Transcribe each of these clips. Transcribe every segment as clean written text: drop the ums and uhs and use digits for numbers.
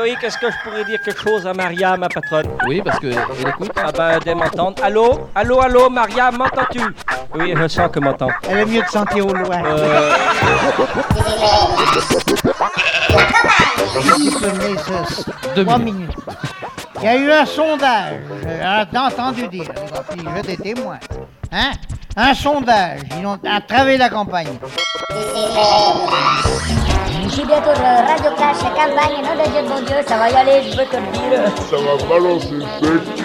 Loïc, est-ce que je pourrais dire quelque chose à Maria, ma patronne? Oui, parce qu'elle écoute. Ah ben, elle m'entend. Allô? Allô, allô, Maria, m'entends-tu? Oui, je sens que m'entend. Elle est mieux de sentir au loin. Si tu peux me laisser 3 minutes. Il y a eu un sondage, t'as entendu dire, puis je des témoins. Hein? Un sondage, ils ont travé la campagne. J'ai bientôt le Radio Clash, la campagne, nom de Dieu, bon Dieu, ça va y aller, je veux te le dire. Ça va balancer sec.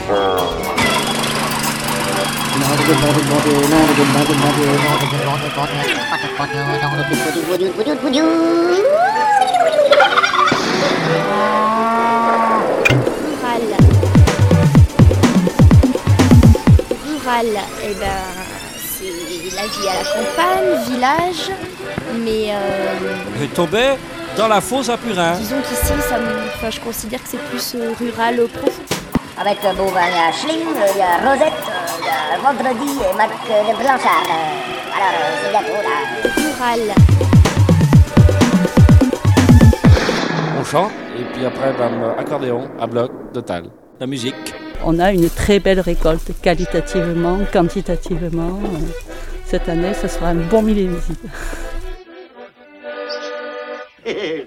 Rural, eh ben, c'est la vie à la campagne, village, mais Je tombais dans la fosse à Purin. disons qu'ici, je considère que c'est plus rural profond. Avec bon, ben, il y a Schling, il y a Rosette, il y a Vendredi et Marc de Blanchard. Alors, c'est bientôt là. Rural. On chante et puis après, accordéon, à bloc, total. La musique. On a une très belle récolte, qualitativement, quantitativement. Cette année, ce sera un bon millésime.